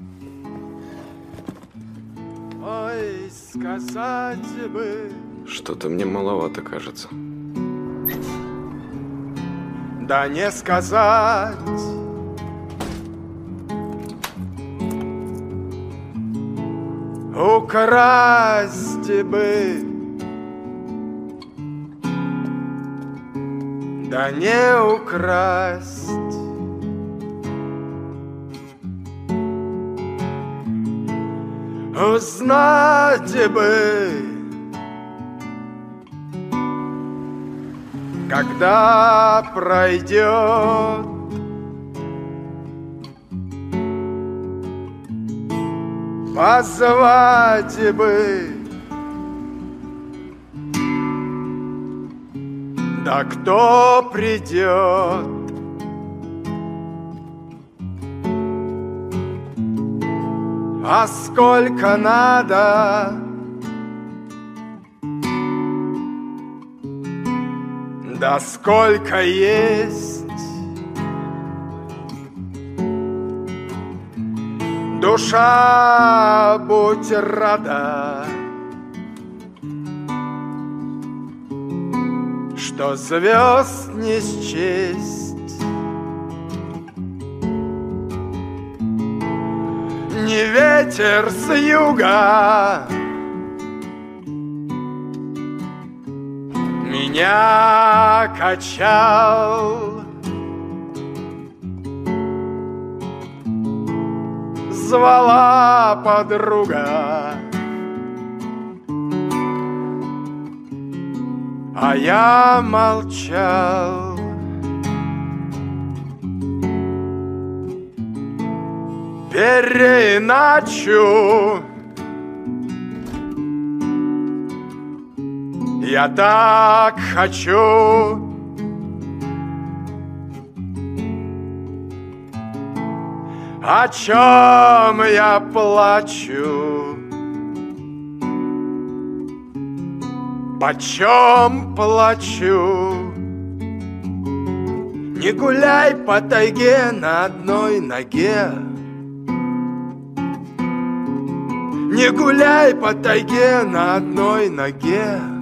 Ой, сказать бы. Что-то мне маловато кажется. Да не сказать. Украсть бы. Да не украсть. Узнать бы, когда пройдет позвать бы, да кто придет. А сколько надо, да сколько есть. Душа, будь рада, что звезд не счесть. Не ветер с юга меня качал, звала подруга, а я молчал. Переначу я так хочу, о чем я плачу, почем плачу. Не гуляй по тайге на одной ноге, не гуляй по тайге на одной ноге.